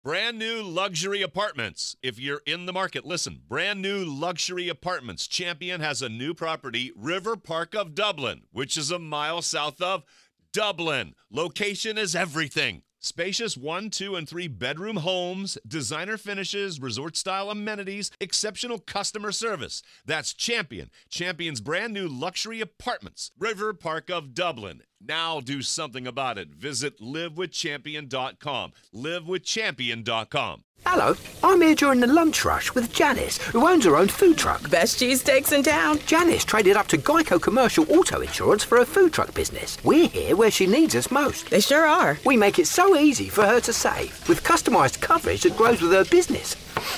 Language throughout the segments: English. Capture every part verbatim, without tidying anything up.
Brand new luxury apartments. If you're in the market, listen. Brand new luxury apartments. Champion has a new property, River Park of Dublin, which is a mile south of Dublin. Location is everything. Spacious one, two, and three bedroom homes, designer finishes, resort-style amenities, exceptional customer service. That's Champion. Champion's brand new luxury apartments. River Park of Dublin. Now do something about it. Visit live with champion dot com. live with champion dot com. Hello, I'm here during the lunch rush with Janice, who owns her own food truck. Best cheesesteaks in town. Janice traded up to Geico Commercial Auto Insurance for her food truck business. We're here where she needs us most. They sure are. We make it so easy for her to save, with customised coverage that grows with her business.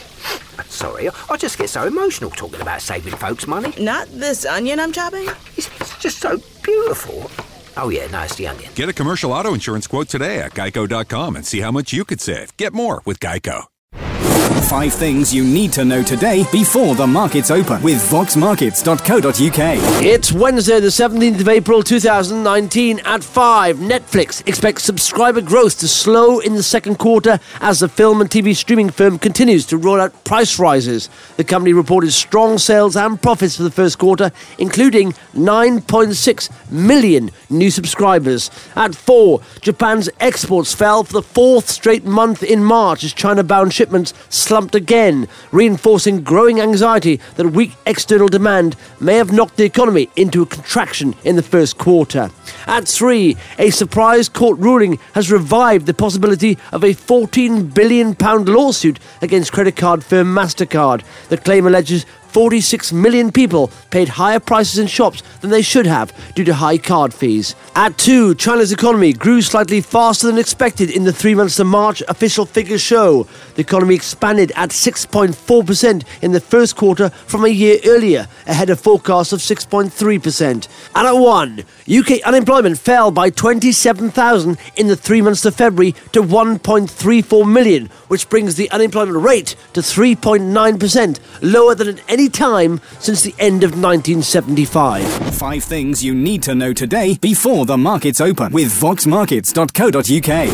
Sorry, I just get so emotional talking about saving folks money. Not this onion I'm chopping? It's, it's just so beautiful. Oh yeah, no, it's the onion. Get a commercial auto insurance quote today at geico dot com and see how much you could save. Get more with Geico. Five things you need to know today before the markets open with vox markets dot co dot uk. It's Wednesday, the seventeenth of April, two thousand nineteen at five. Netflix expects subscriber growth to slow in the second quarter as the film and T V streaming firm continues to roll out price rises. The company reported strong sales and profits for the first quarter, including nine point six million new subscribers. At four, Japan's exports fell for the fourth straight month in March as China-bound shipments slumped again, reinforcing growing anxiety that weak external demand may have knocked the economy into a contraction in the first quarter. At three, a surprise court ruling has revived the possibility of a fourteen billion pounds lawsuit against credit card firm MasterCard. The claim alleges forty-six million people paid higher prices in shops than they should have due to high card fees. At two, China's economy grew slightly faster than expected in the three months to March, official figures show. The economy expanded at six point four percent in the first quarter from a year earlier, ahead of forecasts of six point three percent. And at one, U K unemployment fell by twenty-seven thousand in the three months to February to one point three four million, which brings the unemployment rate to three point nine percent, lower than at any time since the end of nineteen seventy-five. Five things you need to know today before the markets open with vox markets dot co dot uk.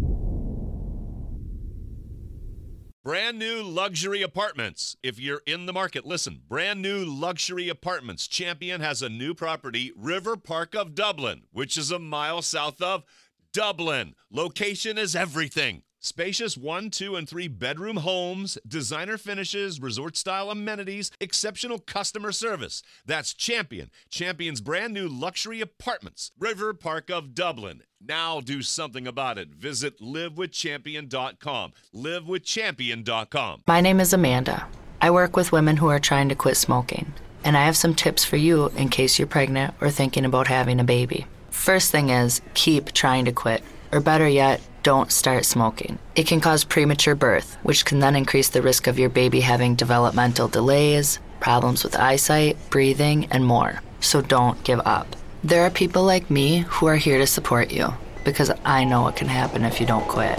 Brand new luxury apartments. If you're in the market, listen. Brand new luxury apartments. Champion has a new property, River Park of Dublin, which is a mile south of Dublin. Location is everything. Spacious one, two, and three bedroom homes, designer finishes, resort-style amenities, exceptional customer service. That's Champion. Champion's brand new luxury apartments. River Park of Dublin. Now do something about it. Visit live with champion dot com. live with champion dot com. My name is Amanda. I work with women who are trying to quit smoking. And I have some tips for you in case you're pregnant or thinking about having a baby. First thing is, keep trying to quit. Or better yet, don't start smoking. It can cause premature birth, which can then increase the risk of your baby having developmental delays, problems with eyesight, breathing, and more. So don't give up. There are people like me who are here to support you, because I know what can happen if you don't quit.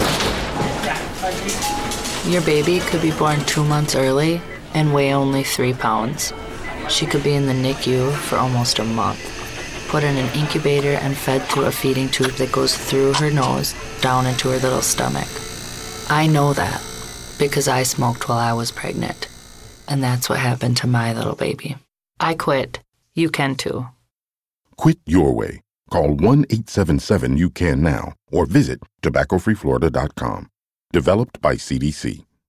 Your baby could be born two months early and weigh only three pounds. She could be in the N I C U for almost a month, put in an incubator and fed through a feeding tube that goes through her nose down into her little stomach. I know that because I smoked while I was pregnant, and that's what happened to my little baby. I quit. You can too. Quit your way. Call one eight seven seven, you can now or visit tobacco free florida dot com. Developed by C D C.